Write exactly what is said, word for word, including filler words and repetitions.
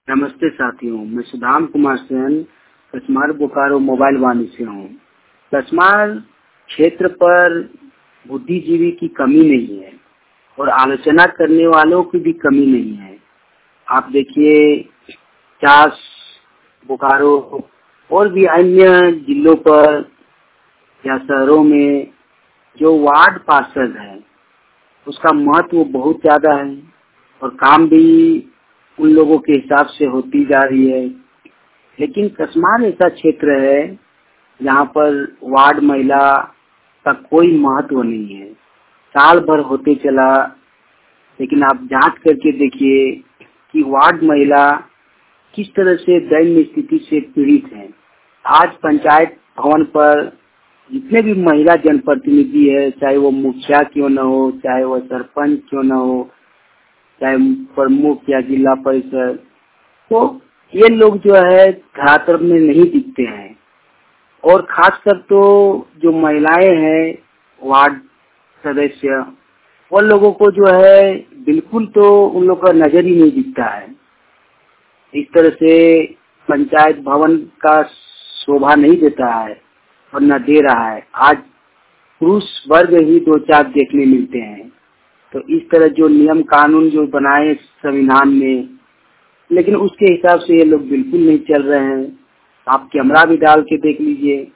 नमस्ते साथियों, मैं सुदाम कुमार सेन कसमार बोकारो मोबाइल वाणी से हूँ। कसमार क्षेत्र पर बुद्धिजीवी की कमी नहीं है और आलोचना करने वालों की भी कमी नहीं है। आप देखिए, चास, बोकारो और भी अन्य जिलों पर या शहरों में जो वार्ड पार्षद है उसका महत्व बहुत ज्यादा है और काम भी उन लोगों के हिसाब से होती जा रही है। लेकिन कसमार ऐसा क्षेत्र है जहाँ पर वार्ड महिला का कोई महत्व नहीं है। साल भर होते चला, लेकिन आप जांच करके देखिए कि वार्ड महिला किस तरह से दयनीय स्थिति से पीड़ित है। आज पंचायत भवन पर जितने भी महिला जनप्रतिनिधि है, चाहे वो मुखिया क्यों न हो, चाहे वो सरपंच क्यों न हो, चाहे प्रमुख या जिला परिषद, तो ये लोग जो है धरातल में नहीं दिखते हैं। और खासकर तो जो महिलाएं हैं वार्ड सदस्य, वो लोगों को जो है बिल्कुल तो उन लोग का नजर ही नहीं दिखता है। इस तरह से पंचायत भवन का शोभा नहीं देता है और न दे रहा है। आज पुरुष वर्ग ही दो चार देखने मिलते हैं। तो इस तरह जो नियम कानून जो बनाए संविधान में, लेकिन उसके हिसाब से ये लोग बिल्कुल नहीं चल रहे हैं। आप कैमरा भी डाल के देख लीजिए,